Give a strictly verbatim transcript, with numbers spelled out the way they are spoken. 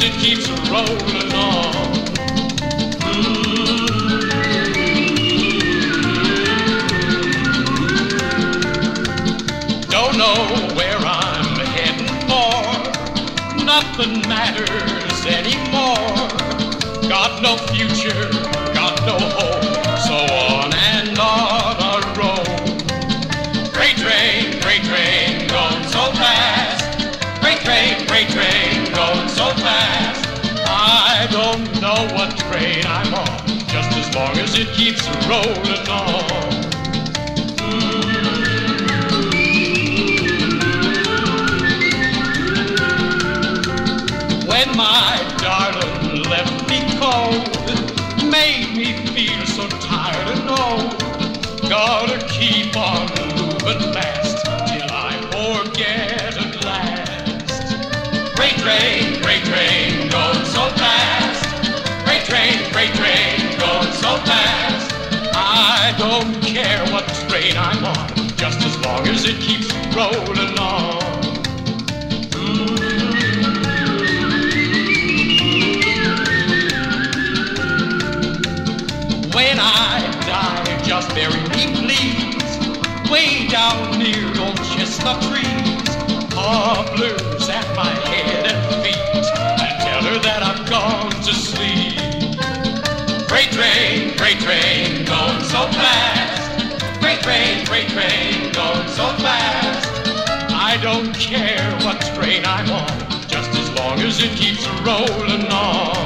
it keeps rolling on. Don't know where I'm heading for, nothing matters anymore. Got no future, got no hope, so on and on I roll. Freight train, freight train, going so fast. Freight train, freight train, going so fast. I don't know what train I'm on, just as long as it keeps rolling on. When my darling left me cold, made me feel so tired and old. Gotta keep on moving fast till I forget at last. Freight train, freight train, going so fast. Freight train, freight train, going so fast. I don't care what train I'm on, just as long as it keeps rolling on. When I die, just bury me, please, way down near old chestnut trees. Poplars at my head and feet, and tell her that I've gone to sleep. Freight train, freight train, going so fast. Freight train, freight train, going so fast. I don't care what train I'm on, just as long as it keeps rolling on.